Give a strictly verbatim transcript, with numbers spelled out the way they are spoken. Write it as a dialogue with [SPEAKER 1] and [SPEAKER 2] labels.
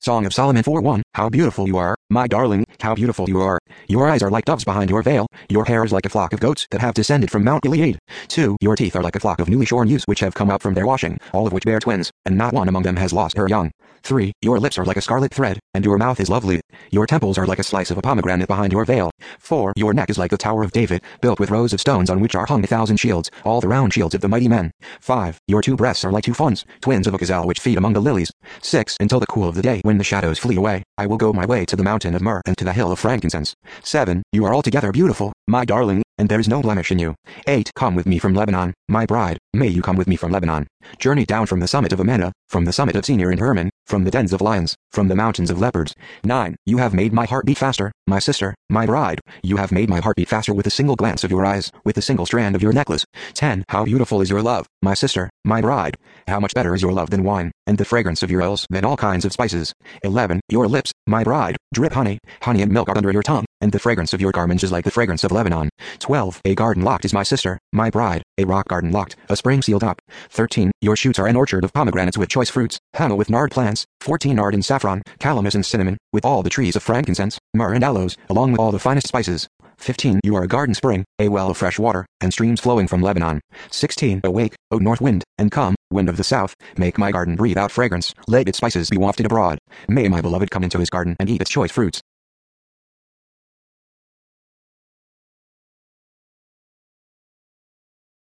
[SPEAKER 1] Song of Solomon four one. How beautiful you are, my darling, how beautiful you are. Your eyes are like doves behind your veil. Your hair is like a flock of goats that have descended from Mount Gilead. two. Your teeth are like a flock of newly shorn ewes which have come up from their washing, all of which bear twins, and not one among them has lost her young. three. Your lips are like a scarlet thread, and your mouth is lovely. Your temples are like a slice of a pomegranate behind your veil. four. Your neck is like the Tower of David, built with rows of stones on which are hung a thousand shields, all the round shields of the mighty men. five. Your two breasts are like two fawns, twins of a gazelle which feed among the lilies. six. Until the cool of the day, when the shadows flee away, I will go my way to the mountain of myrrh and to the hill of frankincense. seven. You are altogether beautiful, my darling, and there is no blemish in you. eight. Come with me from Lebanon, my bride, may you come with me from Lebanon. Journey down from the summit of Amana, from the summit of Senir and Hermon, from the dens of lions, from the mountains of leopards. nine. You have made my heart beat faster, my sister, my bride. You have made my heart beat faster with a single glance of your eyes, with a single strand of your necklace. ten. How beautiful is your love, my sister, my bride. How much better is your love than wine, and the fragrance of your oils than all kinds of spices. eleven. Your lips, my bride, drip honey, honey and milk are under your tongue, and the fragrance of your garments is like the fragrance of Lebanon. twelve. A garden locked is my sister, my bride, a rock garden locked, a spring sealed up. thirteen. Your shoots are an orchard of pomegranates with choice fruits, Hannah with nard plants. fourteen. Nard and saffron, calamus and cinnamon, with all the trees of frankincense, myrrh and aloes, along with all the finest spices. fifteen. You are a garden spring, a well of fresh water, and streams flowing from Lebanon. sixteen. Awake, O north wind, and come, wind of the south, make my garden breathe out fragrance, let its spices be wafted abroad. May my beloved come into his garden and eat its choice fruits.